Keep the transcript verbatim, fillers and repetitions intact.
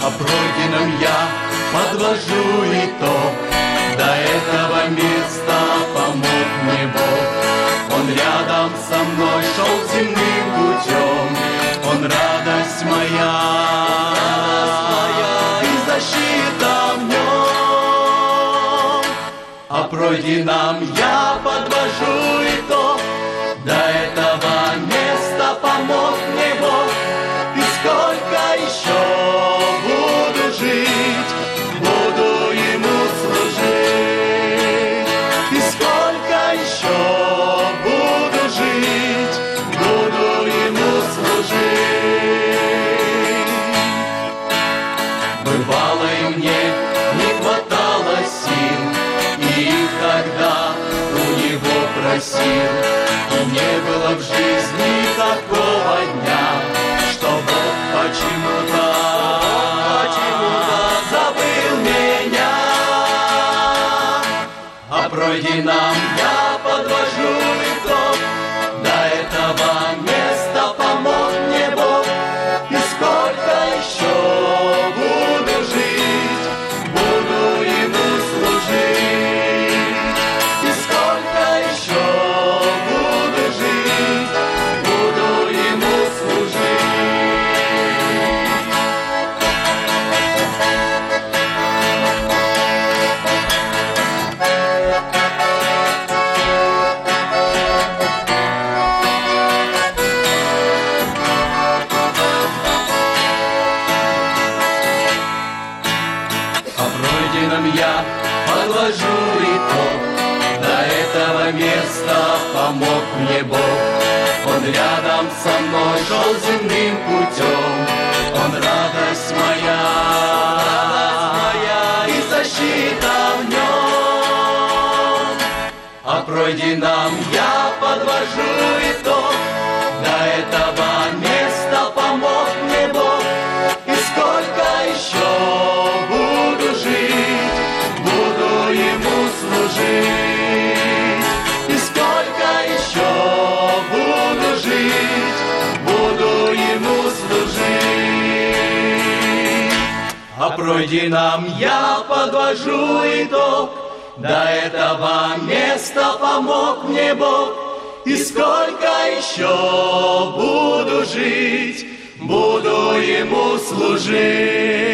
О пройденном я подвожу итог. До этого места помог мне Бог. Он рядом со мной шел земным путем. Он радость моя, и защита в нем. О пройденном я подвожу итог. До этого места помог мне Бог. И сколько еще буду жить, буду Ему служить. И сколько еще буду жить, буду Ему служить. Бывало и мне не хватало сил, и их тогда у Него просил. И не было в жизни такого дня, что Бог почему-то, почему-то забыл меня. О пройденном я подвожу итог. До этого места помог мне Бог. И сколько еще буду жить, буду Ему служить. И сколько еще буду жить, буду Ему служить. О пройденном я подвожу итог. До этого места помог мне Бог. Он рядом со мной шел земным путем. Он радость моя, радость моя, и защита в нем. О пройденном я подвожу итог. До этого места помог мне Бог. И сколько еще буду жить, буду Ему служить. И сколько еще буду жить, буду Ему служить. О пройденном я подвожу итог. До этого места помог мне Бог. И сколько еще буду жить, буду Ему служить.